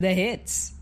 The hits.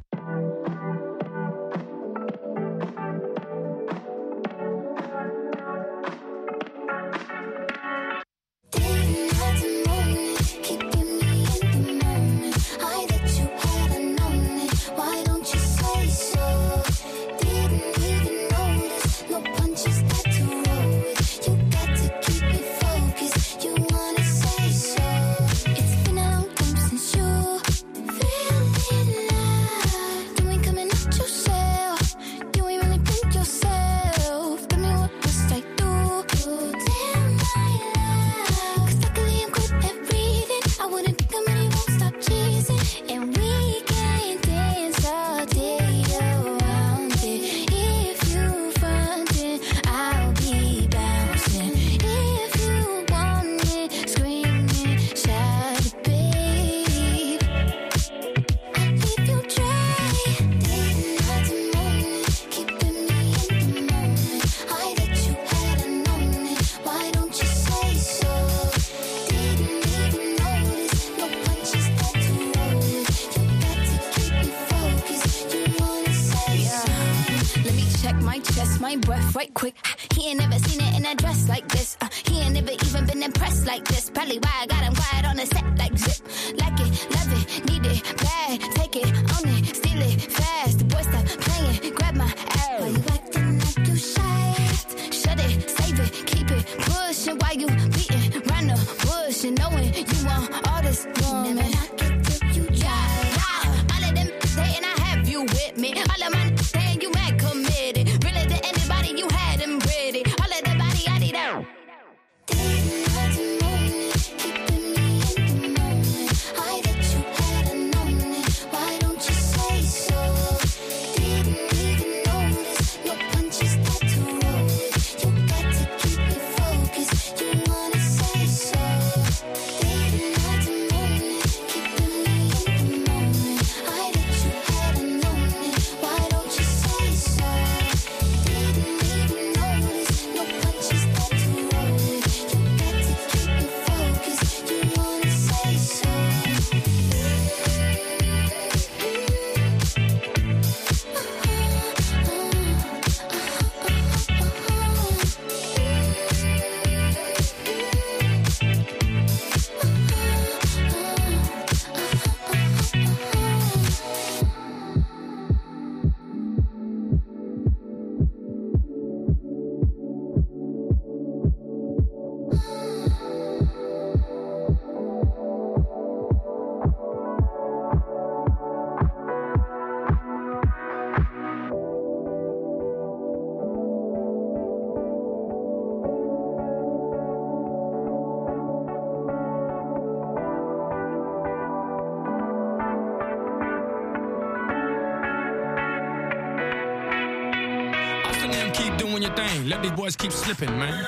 Let these boys keep slipping, man.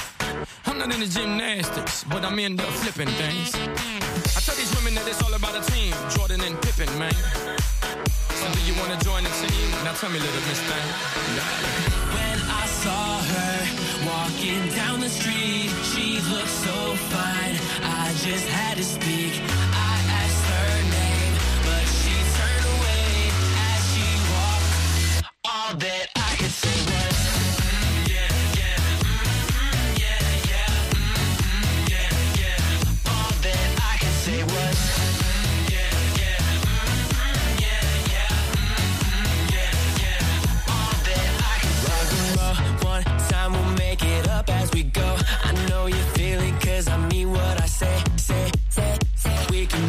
I'm not into gymnastics, but I'm into flipping things. I tell these women that it's all about a team, Jordan and Pippen, man. So do you want to join the team? Now tell me, little miss thing. When I saw her walking down the street, she looked so fine, I just had to speak. I asked her name, but she turned away as she walked. All that I could say was we go. I know you feel it, cause I mean what I say. We can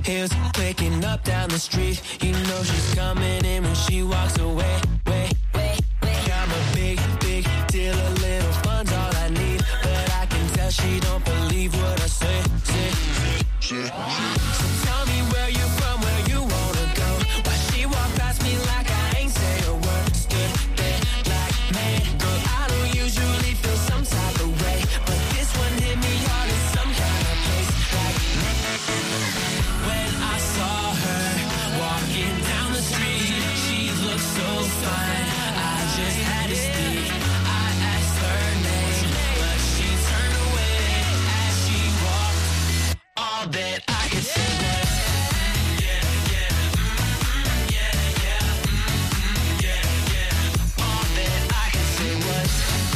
heels clicking up down the street. You know she's coming in when she walks away. I'm a big deal, a little fun's all I need. But I can tell she don't believe what I say. So tell me where you from, where you wanna go. Why she walk past me like I ain't say a word. Stood there like, man, girl, I don't usually feel some type of way, but this one hit me hard in some kind of place. Like, when I saw her walking down the street, she looked so fine, I just had to speak. I asked her name, but she turned away as she walked. All that I could say was, all that I could say was,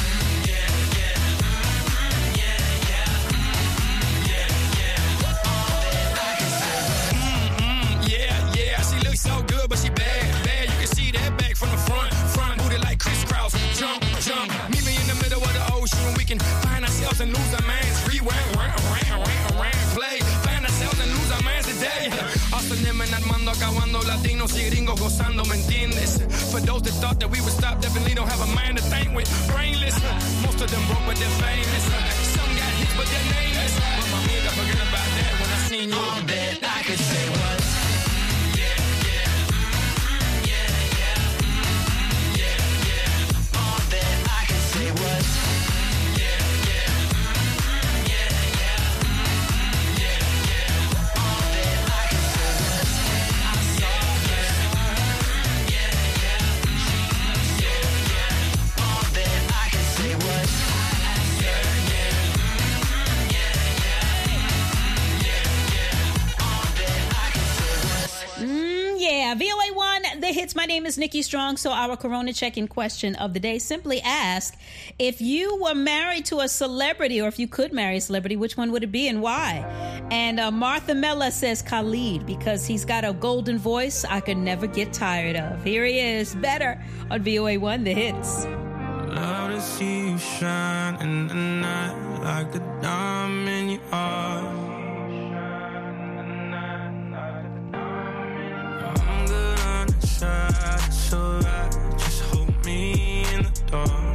yeah, she looks so good, but she bad. You can see that back from the front, booty like crisscross, jump. Meet me in the middle of the ocean, we can find ourselves and lose our minds. Rewind, play, find ourselves and lose our minds today. Hustling and Armando, acabando, latinos y gringos gozando, ¿me entiendes? For those that thought that we would stop, definitely don't have a mind to think with. Brainless, most of them broke, but they're famous. Some got hits, but they're nameless. But my amiga, forget about that when I seen you. all that I could say was, all that I could say was, Yeah, VOA1, The Hits. My name is Nikki Strong. So our Corona check-in question of the day, simply ask, if you were married to a celebrity, or if you could marry a celebrity, which one would it be and why? And Martha Mella says Khalid, because he's got a golden voice I could never get tired of. Here he is, Better, on VOA1, The Hits. Love to see you shine in the night like a diamond in your heart. I'm good on the side, it's alright. Just hold me in the dark.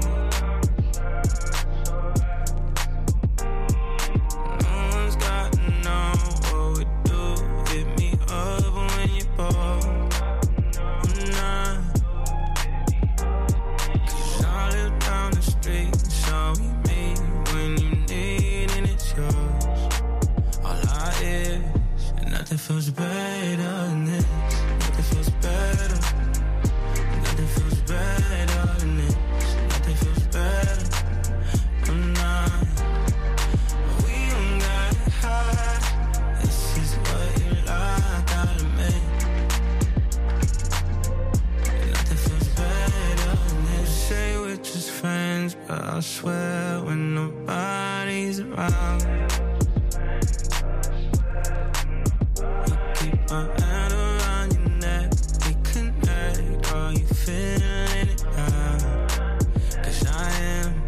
No one's got to know what we do. Hit me up when you're bored. Nah. Cause I live down the street, so we meet when you need and it's yours. All I is, and nothing feels better than this. Nothing feels better. Nothing feels better than this. Nothing feels better. I'm not. We don't gotta hide. This is what you like out of me. Nothing feels better than this. Say we're just friends, but I swear when nobody's around, you keep my hand around your neck. We connect. Are you feeling it now? Cause I am.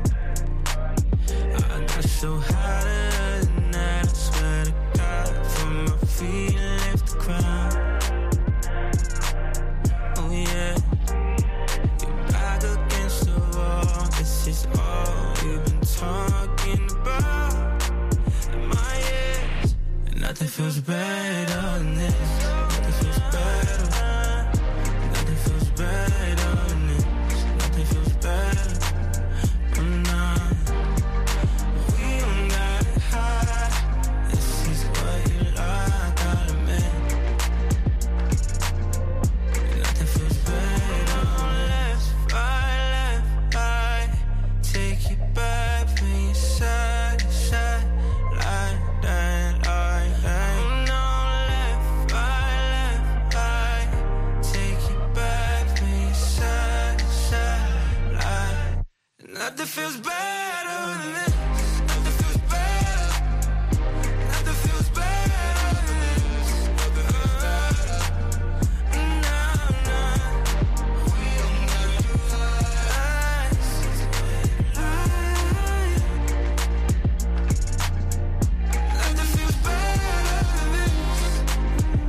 I got so high the other night, I swear to God, from my feet left the ground. Oh yeah, you're back against the wall. This is all we've been talking about. In my ears, and nothing feels better than this. Nothing feels better. Nothing feels better than this. Nothing feels better. I'm not. We don't gotta hide. This is what you like out of me. Nothing feels better. Left, right. Take you back from your side to side. Like that, like that. No, left, right. Take you back from your side to side. Like nothing feels better than this. Nothing feels better. Nothing feels better than this. Nothing feels better. No. We don't gotta do that. Nothing feels better than this.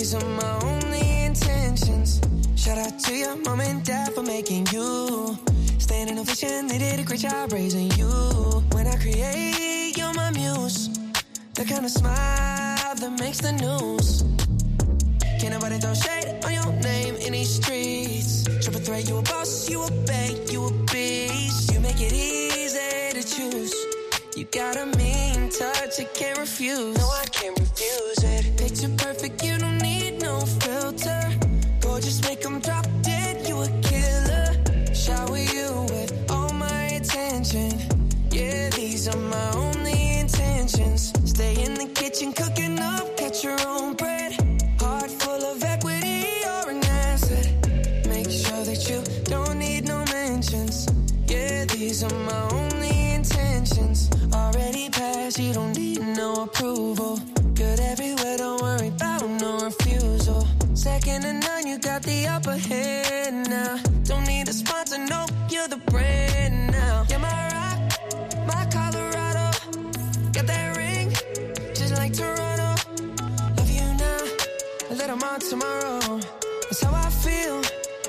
these are my only intentions. Shout out to your mom and dad for making you. Standing ovation, they did a great job raising you. When I create, you're my muse. The kind of smile that makes the news. Can't nobody throw shade on your name in these streets. Triple threat, you a boss, you a bank, you a beast. You make it easy to choose. You got a mean touch, I can't refuse. No, I can't refuse it. Picture perfect, you don't need no filter. Gorgeous, make them drop dead, you a killer. Shower you with all my attention. Yeah, these are my only intentions. Stay in the kitchen, cooking up, catch your own bread. Heart full of equity, you're an asset. Make sure that you don't need no mentions. Yeah, these are my only intentions. Already passed, you don't need no approval. Good everywhere, don't worry about no refusal. Second to none, you got the upper hand now. Don't need a sponsor, no, you're the brand now. You're my rock, my Colorado. Got that ring, just like Toronto. Love you now, a little more tomorrow. That's how I feel.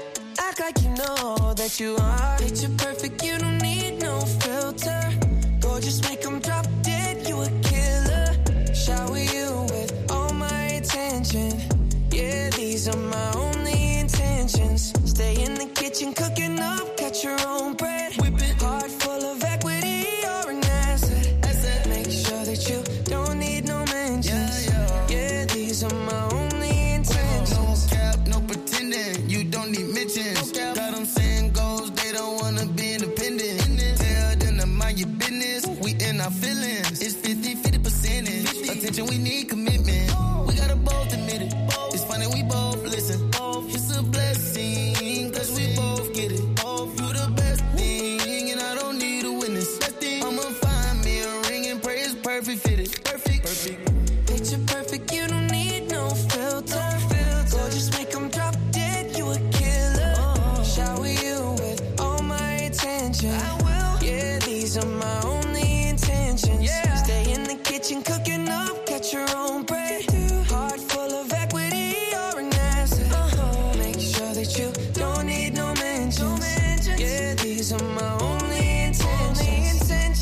Act like you know that you are. Picture perfect, you don't need no filter. Gorgeous, make them drop dead, you a killer. Shower you with all my attention. Yeah, these are my only intentions. Stay in the kitchen, cooking up, catch your own bread. Heart full of equity, you're an asset. Make sure that you don't need no mentions. Yeah, these are my only intentions. No cap, no pretending, you don't need mentions. Got them saying goals, they don't wanna be independent. Tell them to mind your business, we in our feelings. It's 50-50 percentage. Attention, we need commitment. We gotta both admit it. It's funny, we both listen. It's a blessing, cause we both get it. You the best thing, and I don't need a witness. I'ma find me a ring and pray it's perfect fitted. Perfect. Picture perfect, you don't need no filter. Gorgeous, make them drop dead, you a killer. Shower you with all my attention. I will. Yeah, these are my only intentions. Stay in the kitchen, cooking up, catch your own bread. Heart full of equity, you're an asset. Make sure that you don't need no mentions. Yeah, these are my only intentions.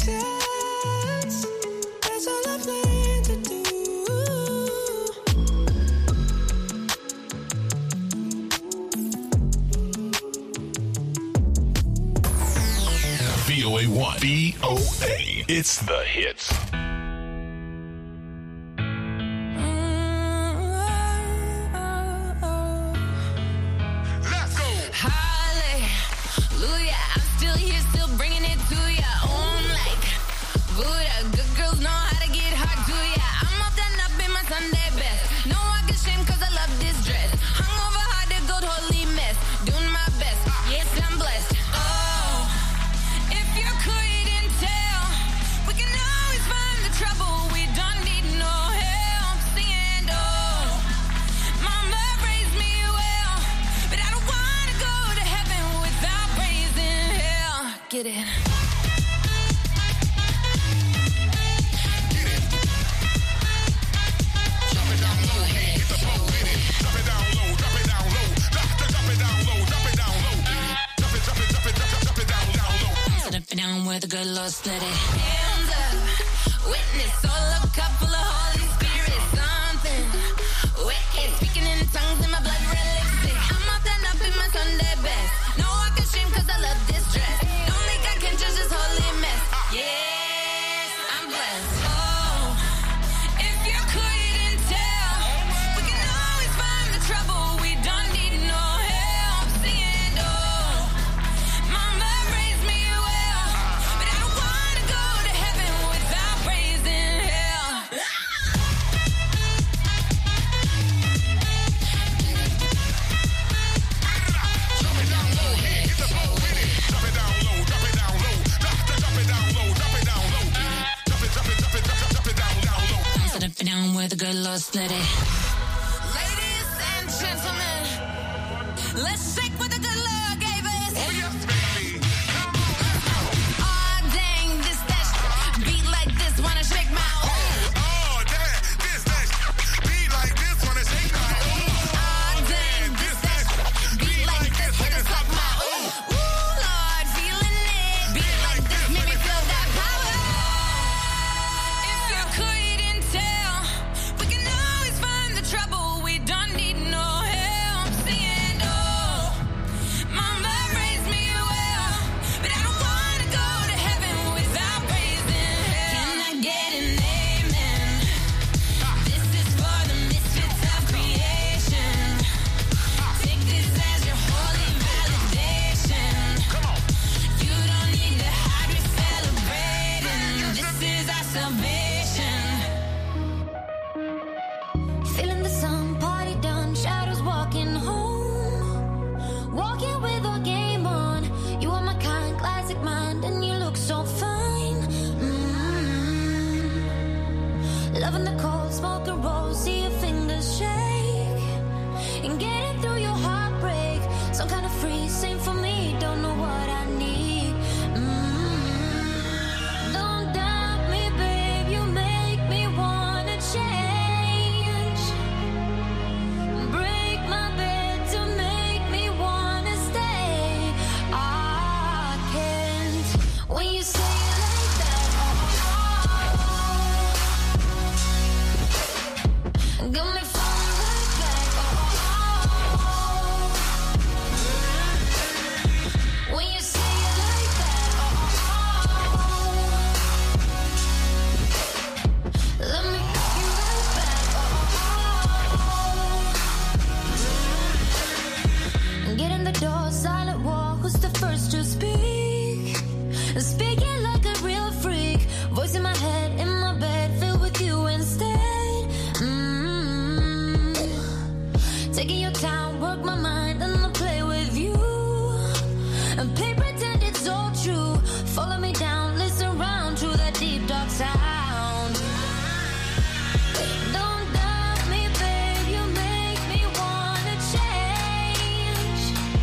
That's all I plan to do. VOA1. VOA. It's the hits. Hallelujah, I'm still here, still bringing it to ya. Like Buddha, good girls know how to get hard to ya. I'm all done up in my Sunday best. No walk of shame cause I love this dress. Hung over hard to gold, holy mess. Doing my best, yes I'm blessed. Oh, if you couldn't tell, we can always find the trouble. We don't need no help. Singing, oh, mama raised me well, but I don't wanna go to heaven without praising hell. Get it? Down where the good Lord steady. Hands up, witness, all a cup full of Holy Spirit. Something wicked, speaking in tongues in my blood red lipstick. I'm all done up in my Sunday best. No walk of shame cause I love this dress. Don't think I can judge this holy mess. Yes, I'm blessed. Oh, if you couldn't tell, we can always find the trouble. We don't need no help. Singing, oh, mama raised me well, but I don't wanna go to heaven without praising hell. Sit it down where the good Lord steady. Ladies and gentlemen, let's shake what the good Lord gave us. Oh yes, baby. Oh dang, this that beat like this wanna shake my Oh, that, this, that beat like this wanna shake my Got me falling right back. Oh. When you say it like that, let me take you right back. Get in the door, silent walk. Who's the first to speak? Speaking like a real freak. Voice in my head, in my bed, filled with you instead. Taking your time, work my mind, and I'll play with you. And play pretend it's all true. Follow me down, listen round to that deep dark sound. Don't doubt me, babe, you make me wanna change.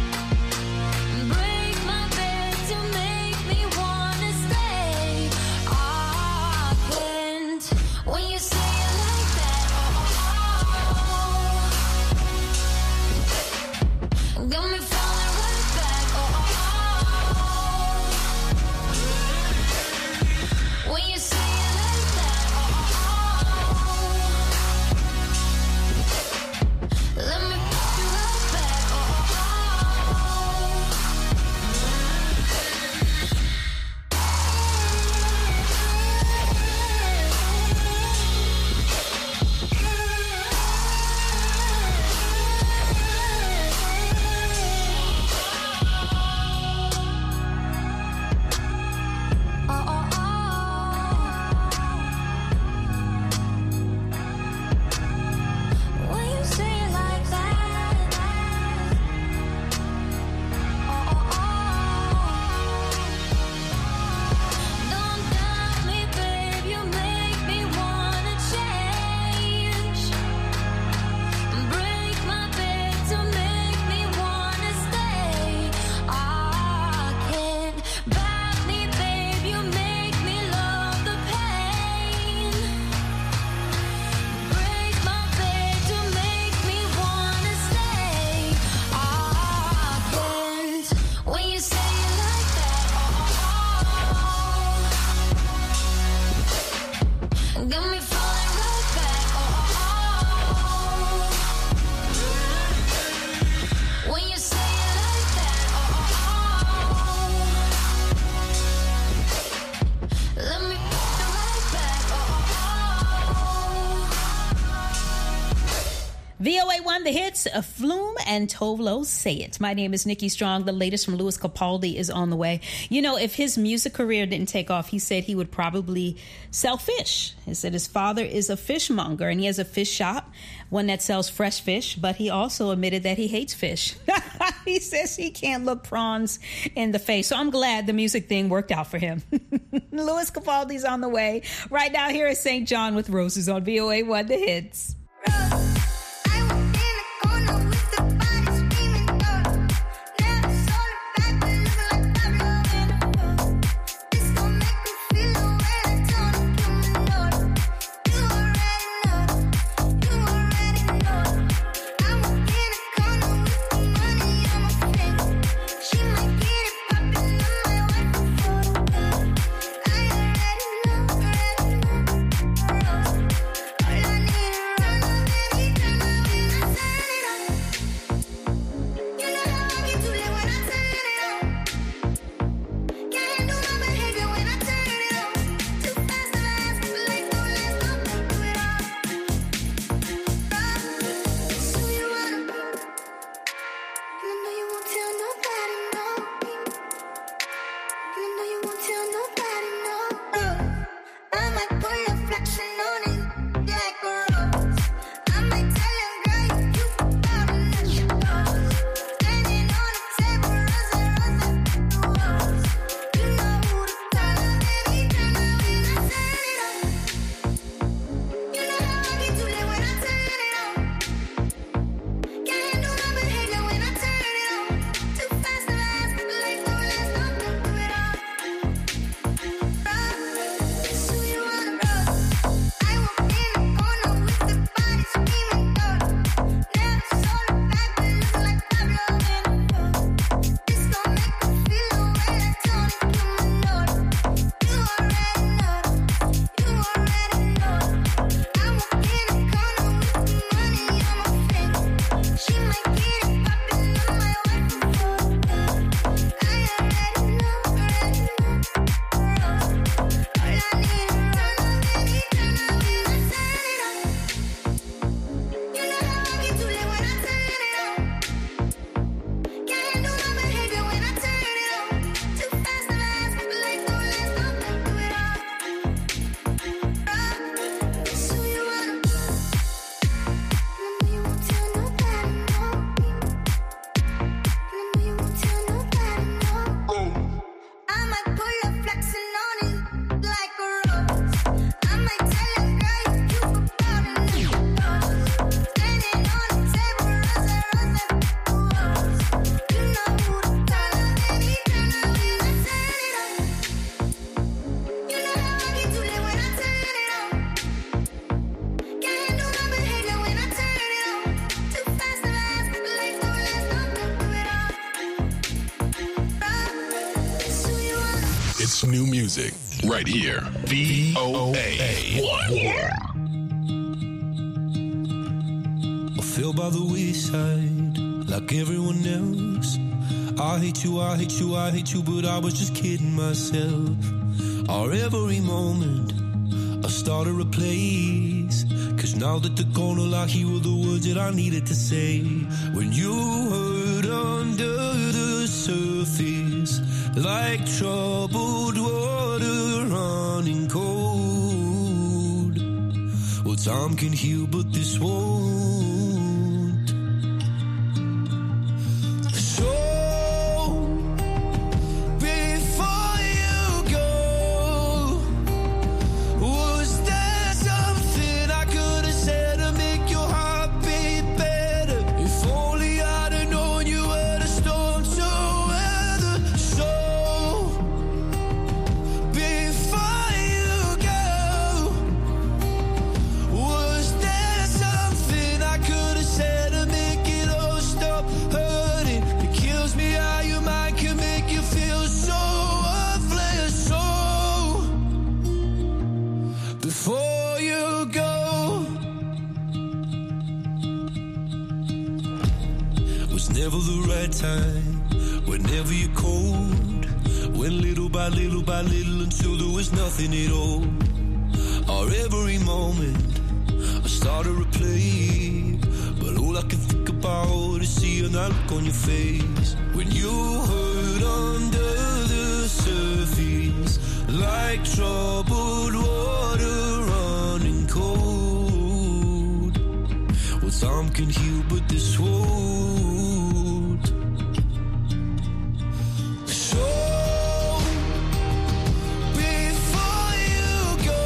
Break my bed to make me wanna stay. I can't when you say it like that. Got me falling right back. When you say it like that, let me put you right back. When you say it like that, don't doubt me, babe, you make me wanna change. Break my bed to make me wanna stay. I can't back me, babe, you make me love the pain. Break my bed to make me wanna stay. I can't when you say it like that. Got me falling right back. When you say it like that, let me put you right back. VOA1 The Hits, Flume and Tovlo Say It. My name is Nikki Strong. The latest from Louis Capaldi is on the way. You know, if his music career didn't take off, he said he would probably sell fish. He said his father is a fishmonger and he has a fish shop, one that sells fresh fish, but he also admitted that he hates fish. He says he can't look prawns in the face. So I'm glad the music thing worked out for him. Louis Capaldi's on the way. Right now, here is St. John with Roses on VOA1 The Hits. All I need is best new music right here. VOA1. I fell by the wayside like everyone else. I hate you, I hate you, I hate you, but I was just kidding myself. Our every moment I started a place, 'cause now that they're gone, all I hear were the words that I needed to say. When you hurt under the surface, like troubled water running cold. Well, time can heal, but this won't. So before you go, was there something I could have said to make your heart beat better? If only I'd have known you were the storm to weather. So before you go, was there something I could have said to make it all stop hurting? It kills me how your mind can make you feel so worthless. So before you go, was never the right time, whenever you're cold. Went little by little by little until there was nothing at all. Our every moment I started to play, but all I can think about is seeing that look on your face. When you hurt under the surface, like troubled water running cold. Well, time can heal, but this won't. So before you go,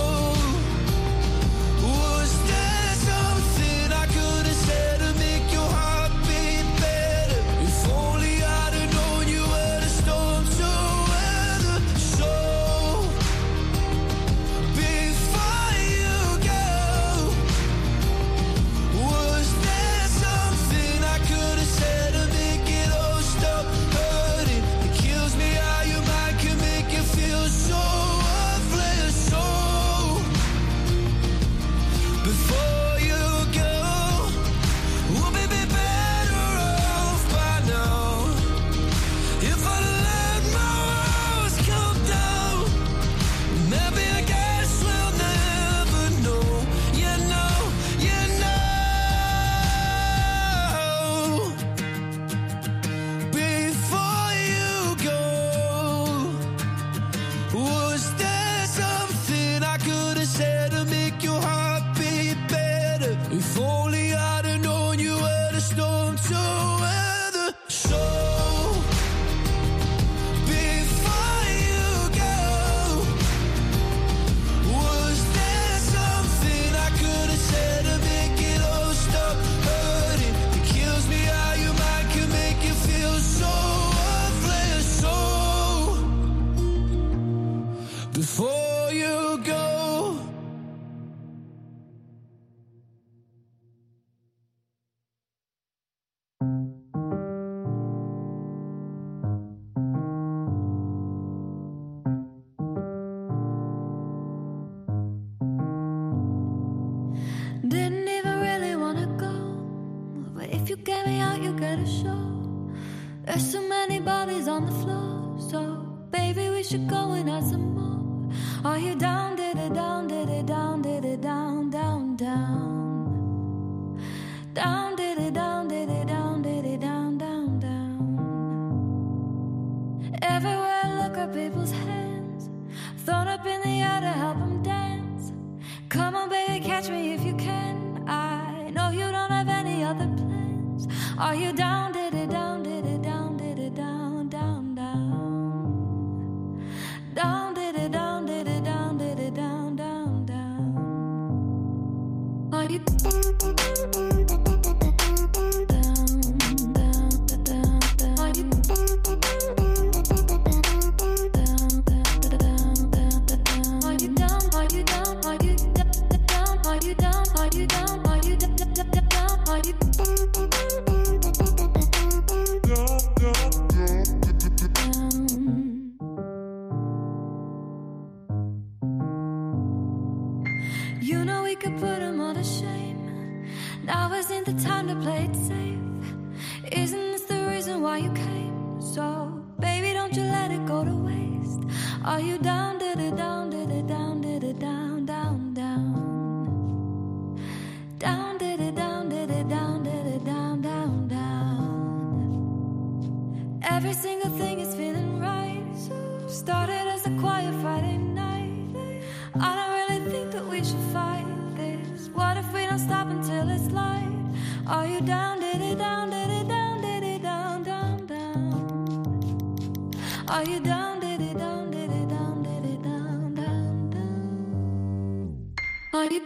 was there something I could have said to make your heart beat better? If only I'd have known you were the storm to weather. So before you go, was there something I could have said to make it all stop hurting? It kills me how your mind can make you feel so worthless. So before you go, we'll be better off by now. If I let my walls come down, maybe I guess we'll never know. You know, you know. Before you go, was there something I could have said to make your heart beat better? If only I'd have known you were the storm to weather. So before you go, was there something I could have said to make it all stop hurting? It kills me how your mind can make you feel so worthless. So before you go. Didn't even really wanna go, but if you get me out, you get a show. There's so many bodies on the floor, so baby, we should go and have some more. Are you down, did it down, did it down, did it down, down, down? Down, did it down, did it down, did it down, down, down? Everywhere I look at people's hands, thrown up in the air to help them dance. Come on, baby, catch me if you can. I know you don't have any other plans. Are you down, did it down, did it down, did it down, down, down? Down, did it down, did it down, did it down, down, down? Are you down, down, down, down? Are you Now isn't the time to play it safe. Isn't this the reason why you came? So, baby, don't you let it go to waste. Are you down, did it down, did it down, did it down, down, down? Down, did it down, did it down, did it down, down, down? Every single thing is feeling right. Started as a quiet Friday night. I don't really think that we should fight this. What if we don't stop until it's light? Are you down, did it down, did it down, did it down, down, down? Are you down, did it down, did it down, did it down, down, down? Are you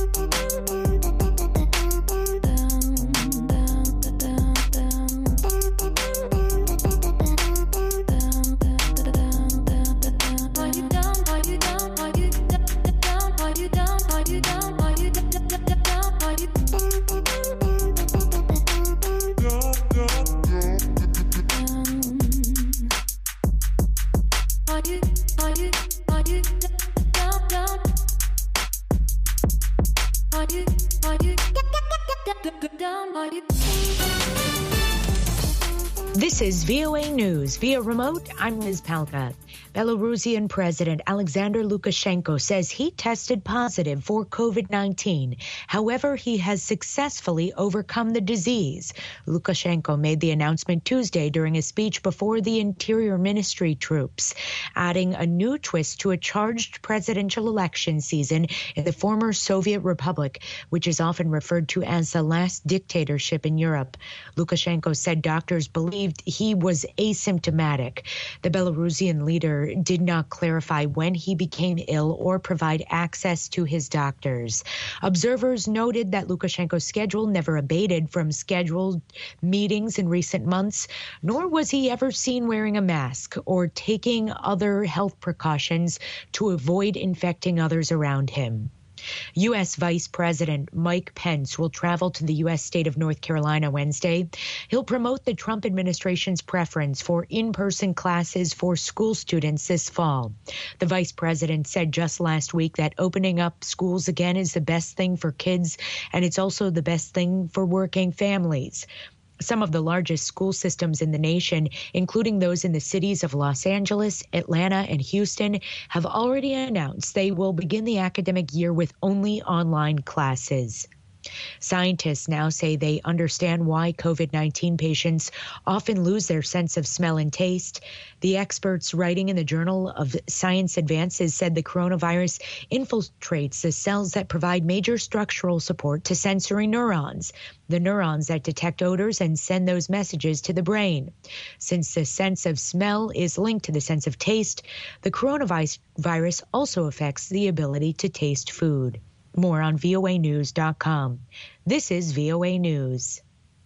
This is VOA News. Via remote, I'm Liz Palka. Belarusian President Alexander Lukashenko says he tested positive for COVID-19. However, he has successfully overcome the disease. Lukashenko made the announcement Tuesday during a speech before the Interior Ministry troops, adding a new twist to a charged presidential election season in the former Soviet Republic, which is often referred to as the last dictatorship in Europe. Lukashenko said doctors believed he was asymptomatic. The Belarusian leader did not clarify when he became ill or provide access to his doctors. Observers noted that Lukashenko's schedule never abated from scheduled meetings in recent months, nor was he ever seen wearing a mask or taking other health precautions to avoid infecting others around him. U.S. Vice President Mike Pence will travel to the U.S. state of North Carolina Wednesday. He'll promote the Trump administration's preference for in-person classes for school students this fall. The vice president said just last week that opening up schools again is the best thing for kids, and it's also the best thing for working families. Some of the largest school systems in the nation, including those in the cities of Los Angeles, Atlanta, and Houston, have already announced they will begin the academic year with only online classes. Scientists now say they understand why COVID-19 patients often lose their sense of smell and taste. The experts writing in the Journal of Science Advances said the coronavirus infiltrates the cells that provide major structural support to sensory neurons, the neurons that detect odors and send those messages to the brain. Since the sense of smell is linked to the sense of taste, the coronavirus also affects the ability to taste food. More on voanews.com. This is VOA News.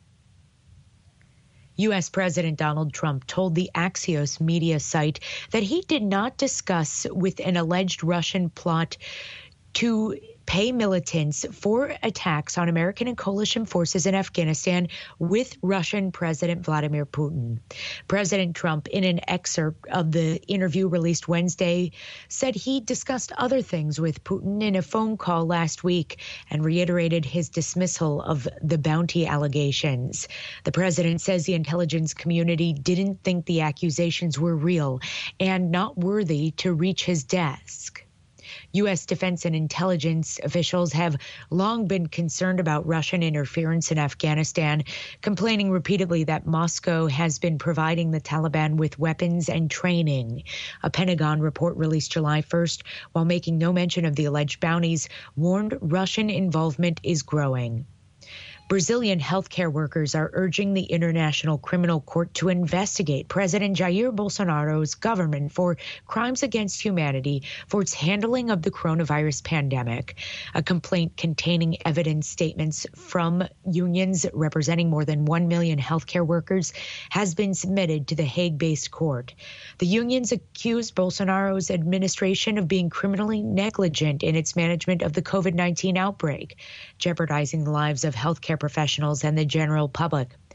U.S. President Donald Trump told the Axios media site that he did not discuss with an alleged Russian plot to pay militants for attacks on American and coalition forces in Afghanistan with Russian President Vladimir Putin. President Trump, in an excerpt of the interview released Wednesday, said he discussed other things with Putin in a phone call last week and reiterated his dismissal of the bounty allegations. The president says the intelligence community didn't think the accusations were real and not worthy to reach his desk. U.S. defense and intelligence officials have long been concerned about Russian interference in Afghanistan, complaining repeatedly that Moscow has been providing the Taliban with weapons and training. A Pentagon report released July 1st, while making no mention of the alleged bounties, warned Russian involvement is growing. Brazilian healthcare workers are urging the International Criminal Court to investigate President Jair Bolsonaro's government for crimes against humanity for its handling of the coronavirus pandemic. A complaint containing evidence statements from unions representing more than 1 million healthcare workers has been submitted to the Hague-based court. The unions accuse Bolsonaro's administration of being criminally negligent in its management of the COVID-19 outbreak, jeopardizing the lives of healthcare professionals and the general public.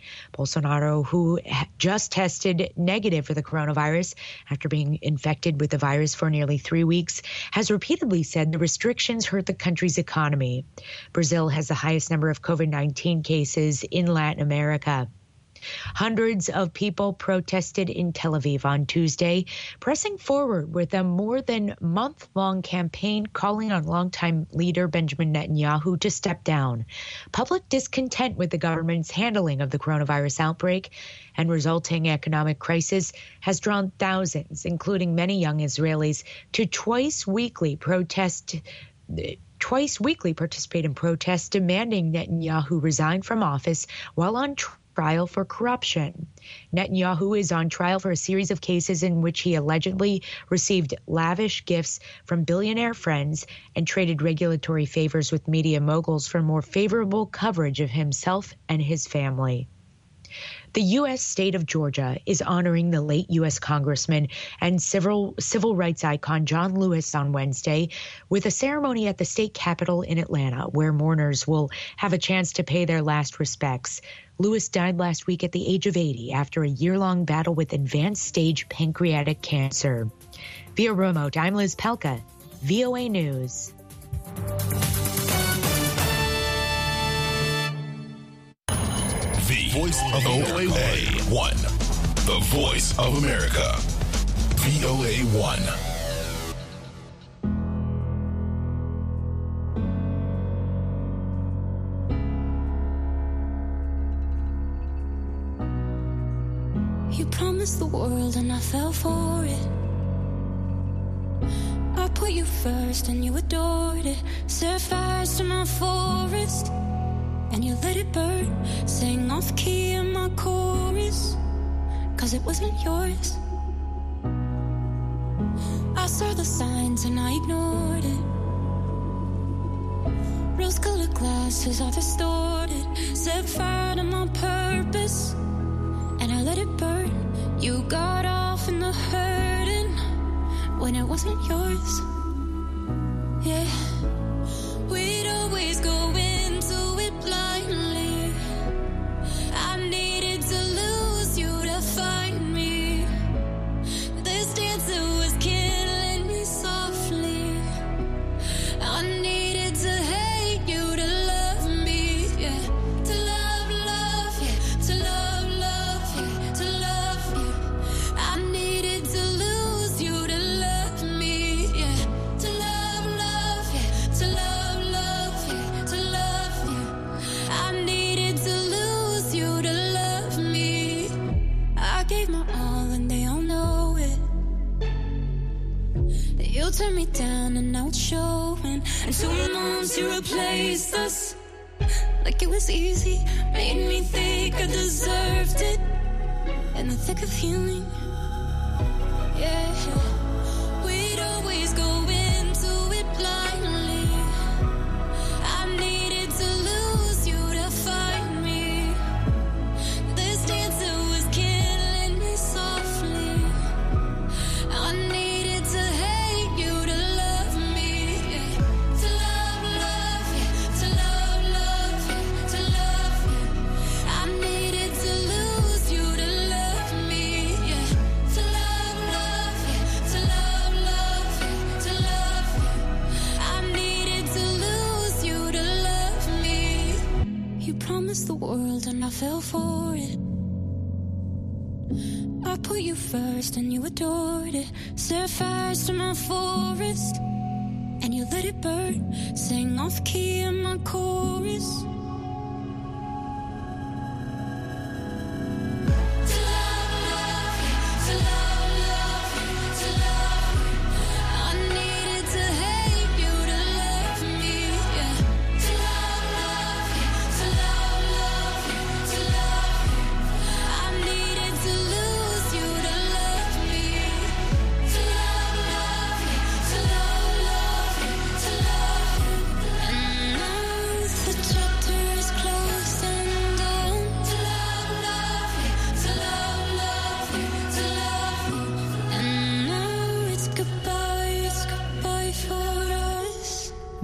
Bolsonaro, who just tested negative for the coronavirus after being infected with the virus for nearly 3 weeks, has repeatedly said the restrictions hurt the country's economy. Brazil has the highest number of COVID-19 cases in Latin America. Hundreds of people protested in Tel Aviv on Tuesday, pressing forward with a more than month-long campaign calling on longtime leader Benjamin Netanyahu to step down. Public discontent with the government's handling of the coronavirus outbreak and resulting economic crisis has drawn thousands, including many young Israelis, to twice weekly participate in protests demanding Netanyahu resign from office while on trial for corruption. Netanyahu is on trial for a series of cases in which he allegedly received lavish gifts from billionaire friends and traded regulatory favors with media moguls for more favorable coverage of himself and his family. The U.S. state of Georgia is honoring the late U.S. Congressman and civil rights icon John Lewis on Wednesday with a ceremony at the state capitol in Atlanta, where mourners will have a chance to pay their last respects. Lewis died last week at the age of 80 after a year-long battle with advanced stage pancreatic cancer. Via remote, I'm Liz Pelka, VOA News. The voice of VOA1. The voice of America. VOA1. You promised the world and I fell for it. I put you first and you adored it. Set fires to my forest and you let it burn. Sang off key in my chorus, 'cause it wasn't yours. I saw the signs and I ignored it. Rose-colored glasses are distorted. Set fire to my purpose and I let it burn. You got off in the hurting when it wasn't yours. Yeah, we'd always go into it blindly. I needed to lose you to find me. This dancer was killing me softly. I needed to hate you to love me, yeah. To love, yeah. To love, yeah. To love you. I needed to lose you to love me, yeah. To love, yeah. To love, yeah. To love you. I needed to lose you to love me. I gave my all and they all know it. You turned me down and now it's showing. And 2 months you replaced us like it was easy. Made me think I deserved it in the thick of healing. Yeah, we'd always go into it blindly. I needed to lose you to find me. This dancer was killing me softly. I needed to hate you to love me, yeah. To love, yeah. To love, yeah. To love you. I needed to lose you to love me, yeah. To love, yeah. To love, yeah. To love you. I needed to lose you to love me. You promised the world and I fell for it. I put you first and you adored it. Set fires to my forest and you let it burn. Sang off key in my chorus. To love, to love, to love. I needed to hate you to love me, yeah. To love, to love, to love. I needed to lose you to love me. To love, to love, to love. And now the chapter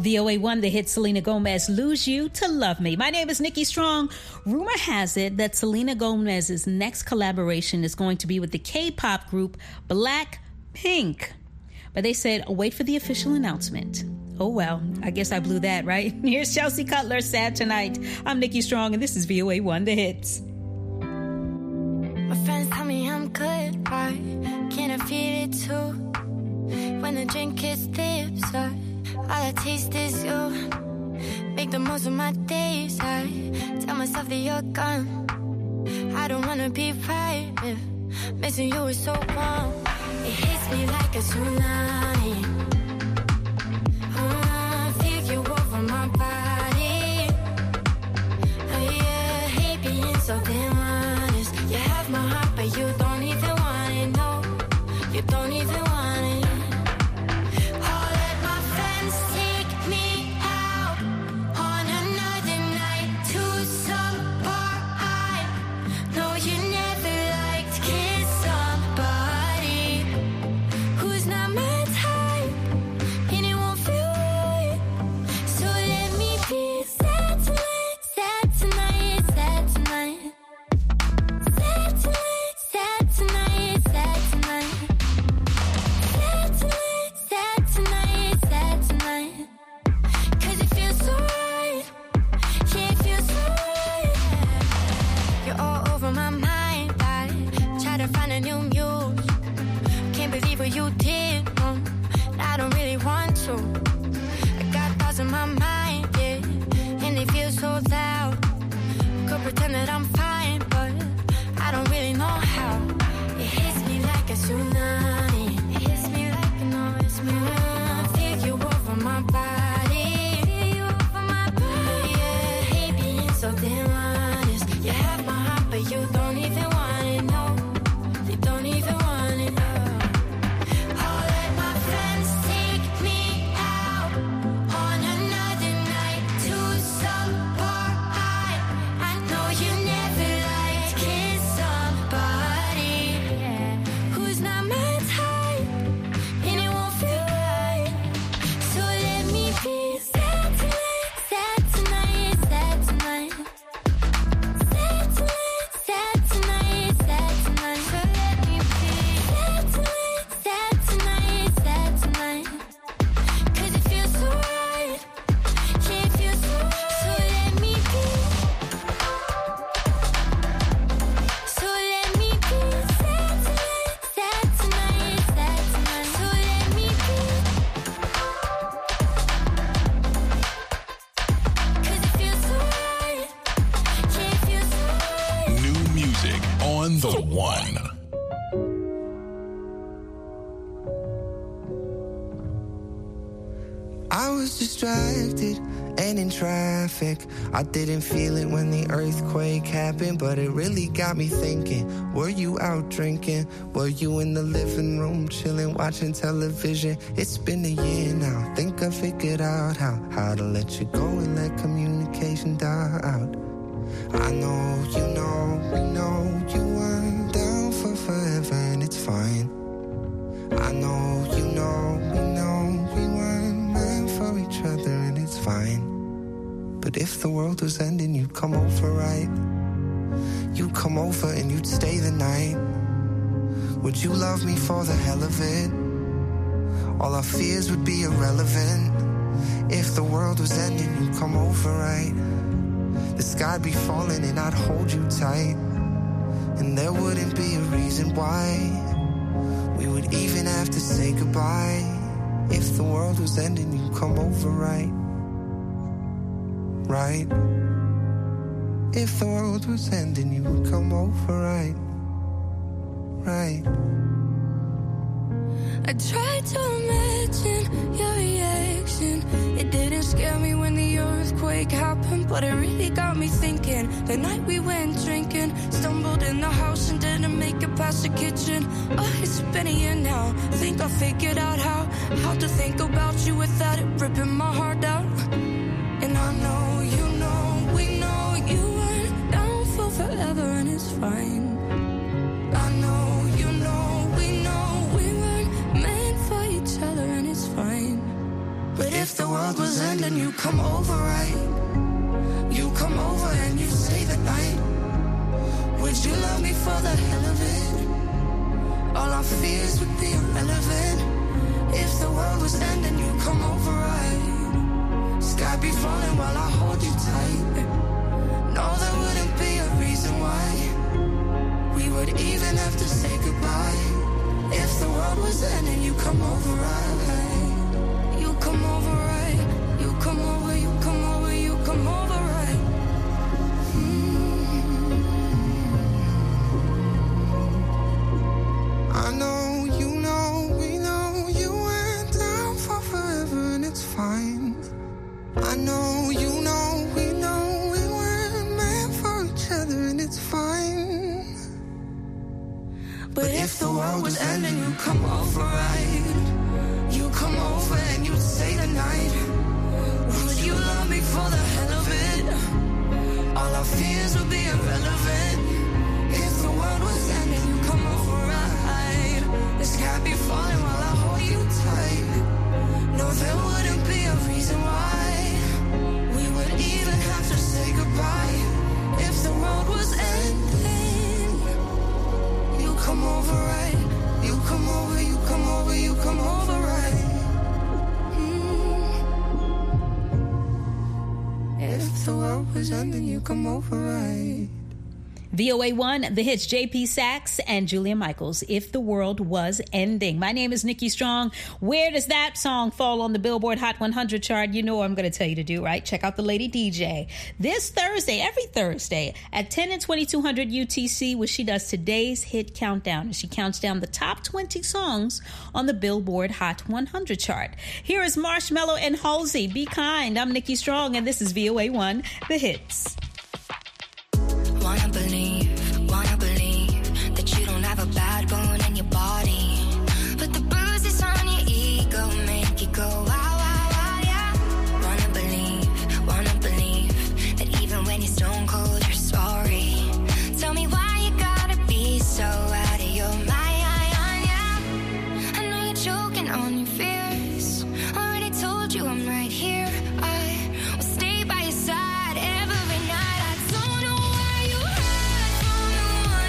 VOA1, the hit Selena Gomez, Lose You to Love Me. My name is Nikki Strong. Rumor has it that Selena Gomez's next collaboration is going to be with the K-pop group Blackpink. But they said, wait for the official announcement. Oh, well, I guess I blew that, right? Here's Chelsea Cutler, Sad Tonight. I'm Nikki Strong, and this is VOA1, the hits. My friends tell me I'm good, right? Can I feel it too? When the drink gets tipsy, all I taste is you. Make the most of my days. I tell myself that you're gone. I don't wanna be right if missing you is so wrong. It hits me like a tsunami. Feel you over my body. Oh yeah, hate being so damn honest. You have my heart, but you don't even want it. No, you don't even want it. I'll let my friends take me out on another night to some bar. I know you never liked kiss somebody who's not my type, and it won't feel right. So let me be sad tonight, sad tonight, sad tonight. Sad tonight, sad tonight, sad tonight. Sad tonight, sad tonight, sad tonight. 'Cause it feels so right. Yeah, it feels so right. You're all over my mind. I try to find a new muse. Can't believe what you did. I don't really want to. I got thoughts in my mind, yeah, and they feel so loud. Could pretend that I'm fine, but I don't really know how. It hits me like a tsunami. It hits me like an hits me. Feel you over my body. Feel you over my body. Yeah, hate being so damn honest. You have my heart, but you don't even want it. No, you don't even want it. I'll let my friends take me out on another night to some bar. I know you never liked kiss somebody who's not my type, and it won't feel right. So let me be sad tonight, sad tonight, sad tonight. Sad tonight, sad tonight, sad tonight. So let me be sad tonight, sad tonight, sad tonight. 'Cause it feels so right. Yeah, it feels so right. So let me be. So let me be sad tonight, sad tonight, sad tonight. So let me be. 'Cause it feels so right. Yeah, it feels so right. New music on the one. I was distracted and in traffic. I didn't feel it when the earthquake happened, but it really got me thinking. Were you out drinking? Were you in the living room chilling, watching television? It's been a year now. Think I figured out how to let you go and let communication die out. I know, we know you weren't down for forever, and it's fine. I know, we know we weren't meant for each other, and it's fine. But if the world was ending, you'd come over, right? You'd come over and you'd stay the night. Would you love me for the hell of it? All our fears would be irrelevant. If the world was ending, you'd come over, right? The sky'd be falling and I'd hold you tight, and there wouldn't be a reason why we would even have to say goodbye. If the world was ending, you'd come over, right? Right? If the world was ending, you would come over, right? Right? I tried to imagine your reaction. It didn't scare me when the earthquake happened, but it really got me thinking. The night we went drinking, stumbled in the house and didn't make it past the kitchen. Oh, it's been a year now. Think I figured out how to think about you without it ripping my heart out. And I know, we know you weren't down for forever, and it's fine. I know, we know we weren't meant for each other, and it's fine. But if the world was ending, for the hell of it. All our fears would be irrelevant. If the world was ending, you'd come over right. Sky be falling while I hold you tight. No, there wouldn't be a reason why we would even have to say goodbye. If the world was ending, you come over right. You come over right. You come over, you come over, you come over right. I know, you know, we know you went down for forever and it's fine. I know, you know, we know we weren't meant for each other and it's fine. But if the world was ending, you come over right. You come over and you'd stay the night. Would you love me for the hell of it? All our fears would be irrelevant. If the world was ending, you come over right. The sky be falling while I hold you tight. No, there wouldn't be a reason why we would even have to say goodbye. If the world was ending, you come over right. You come over, you come over, you come over right. If the world was ending, you come over right. VOA1, the hits, JP Saxe and Julia Michaels, If the World Was Ending. My name is Nikki Strong. Where does that song fall on the Billboard Hot 100 chart? You know what I'm going to tell you to do, right? Check out the Lady DJ this Thursday, every Thursday at 10 and 2200 UTC, where she does today's hit countdown. And she counts down the top 20 songs on the Billboard Hot 100 chart. Here is Marshmello and Halsey, Be Kind. I'm Nikki Strong, and this is VOA1, the hits. Wanna believe that you don't have a bad bone in your body, but the bruises on your ego make you go wow, wow, wow, yeah. Wanna believe that even when you're stone cold, you're sorry. Tell me why you gotta be so out of your mind, yeah. I know you're choking on your fears. Already told you I'm right here. I will stay by your side every night. I don't know why you hide from the one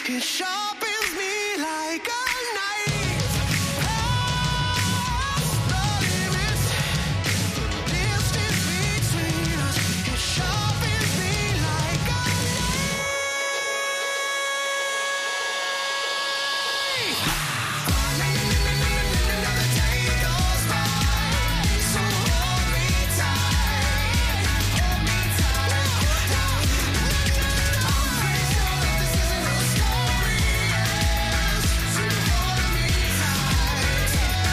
It sharpens me like a knife. Past the limits, distance between us. It sharpens me like a knife. Another day goes by, so hold me tight, hold me tight. I'm pretty sure that this isn't no story, so hold me tight,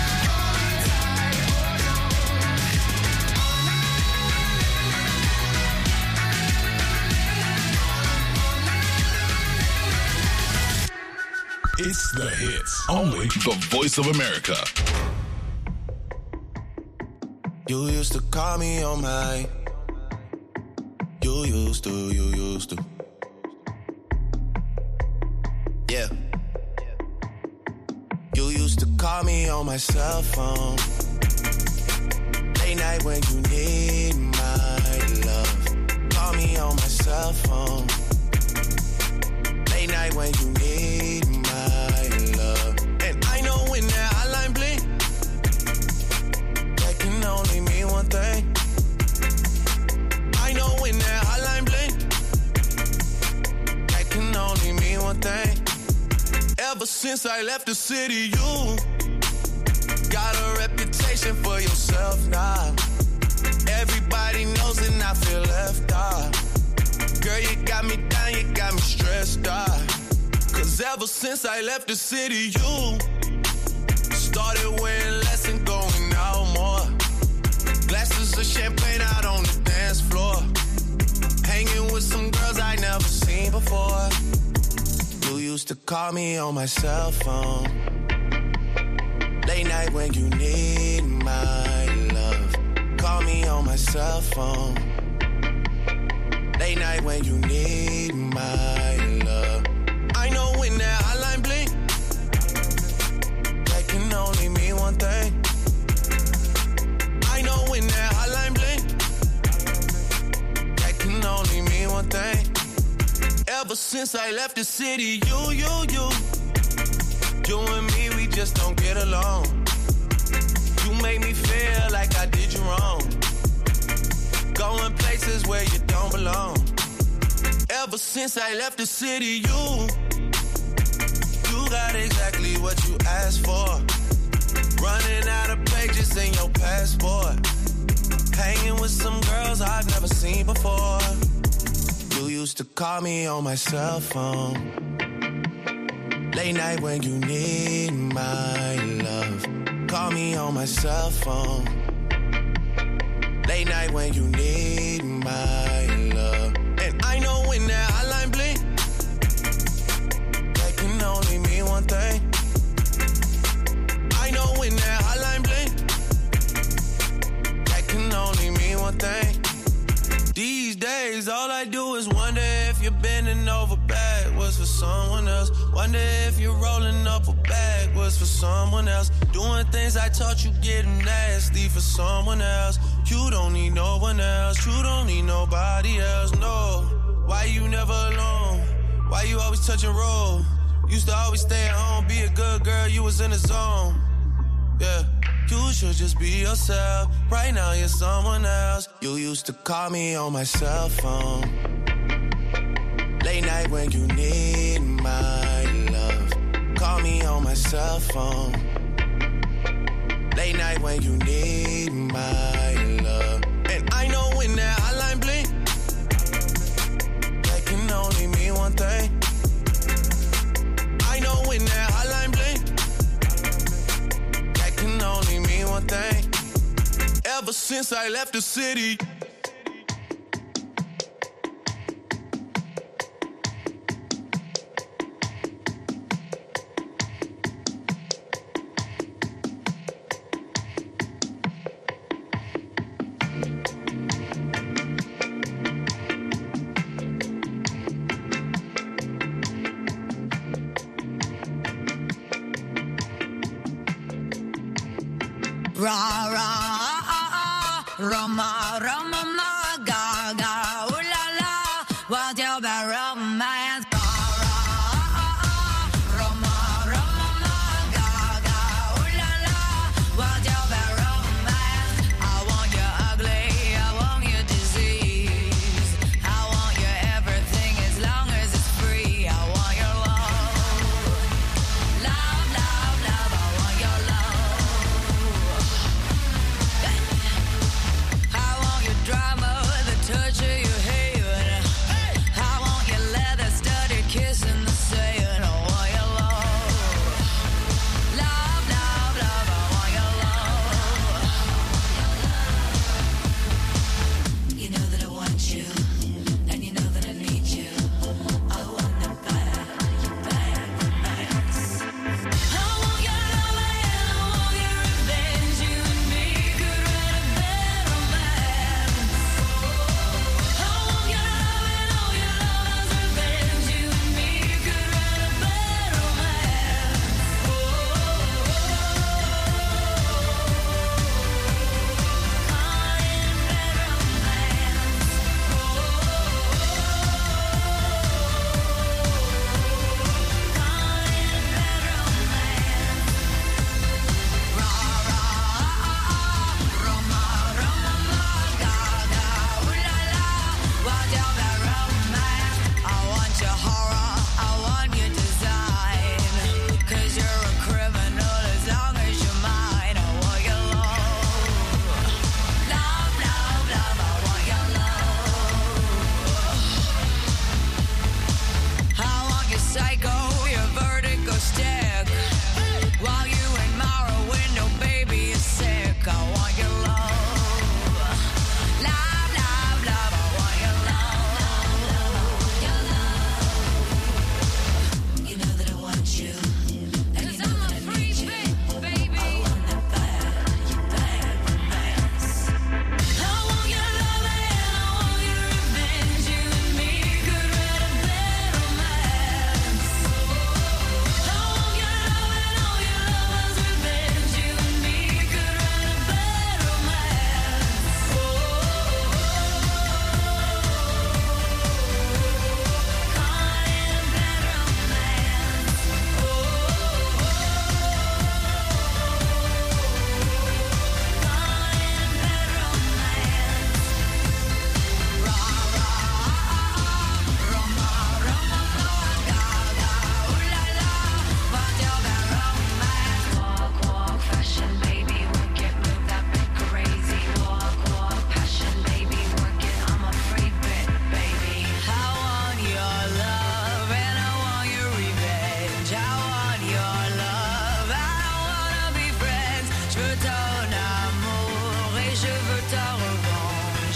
It's the hits. Only the Voice of America. You used to call me on my. You used to. Yeah. You used to call me on my cell phone. Late night when you need my love. Call me on my cell phone. Late night when you need my love. And I know when that hotline blink, that can only mean one thing. I know when that hotline blink, that can only mean one thing. Ever since I left the city, you got a reputation for yourself now. Everybody knows and I feel left out. Girl, you got me down, you got me stressed out. Cause ever since I left the city, you started wearing less and going out more. Glasses of champagne out on the dance floor. Hanging with some girls I never seen before. You used to call me on my cell phone. Late night when you need my love. Call me on my cell phone. Late night when you need my love. I know when that hotline blink, that can only mean one thing. I know when that hotline blink, that can only mean one thing. Ever since I left the city, you and me, we just don't get along. You make me feel like I did you wrong. Going places where you don't belong. Ever since I left the city, you got exactly what you asked for. Running out of pages in your passport. Hanging with some girls I've never seen before. You used to call me on my cell phone. Late night when you need my love. Call me on my cell phone. Late night when you need my love. And I know when that hotline blink, that can only mean one thing. I know when that hotline blink, that can only mean one thing. These days, all I do is wonder if you're bending over backwards for someone else. Wonder if you're rolling up a backwards for someone else. Doing things I taught you getting nasty for someone else. You don't need no one else. You don't need nobody else, no. Why you never alone? Why you always touch and roll? Used to always stay at home, be a good girl, you was in the zone. Yeah. You should just be yourself. Right now you're someone else. You used to call me on my cell phone. Late night when you need my love. Call me on my cell phone. Late night when you need my love. And I know when that hotline blink, that can only mean one thing. I know when that hotline blink, that can only mean one thing. Ever since I left the city. Ra ra Roma Roma ma ga ga ooh la la what's your bad romance? Ra ra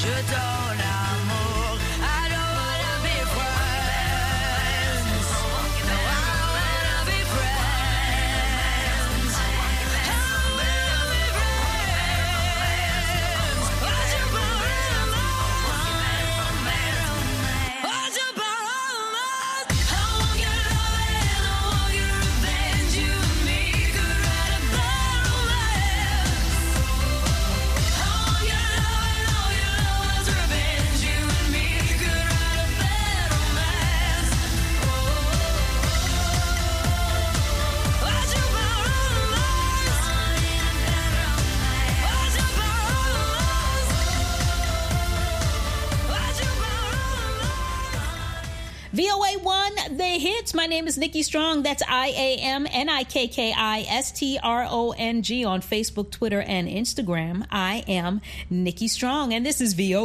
je donne l'amour. I don't wanna be friends. No, I wanna be friends. I wanna be friends. Why'd you borrow mine? Why'd you borrow mine? I want your love and I want your revenge. You and me could write a better romance. I want your love and all your love's revenge. You and me could write a better romance. Why'd you borrow mine? Why'd you borrow mine? Why'd you VOA1, The Hits. My name is Nikki Strong. That's IAMNIKKISTRONG on Facebook, Twitter, and Instagram. I am Nikki Strong, and this is VOA.